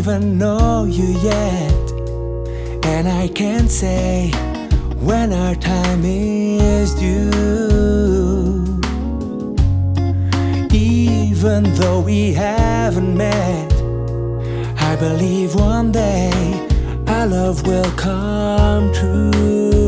even know you yet, and I can't say when our time is due. Even though we haven't met, I believe one day our love will come true.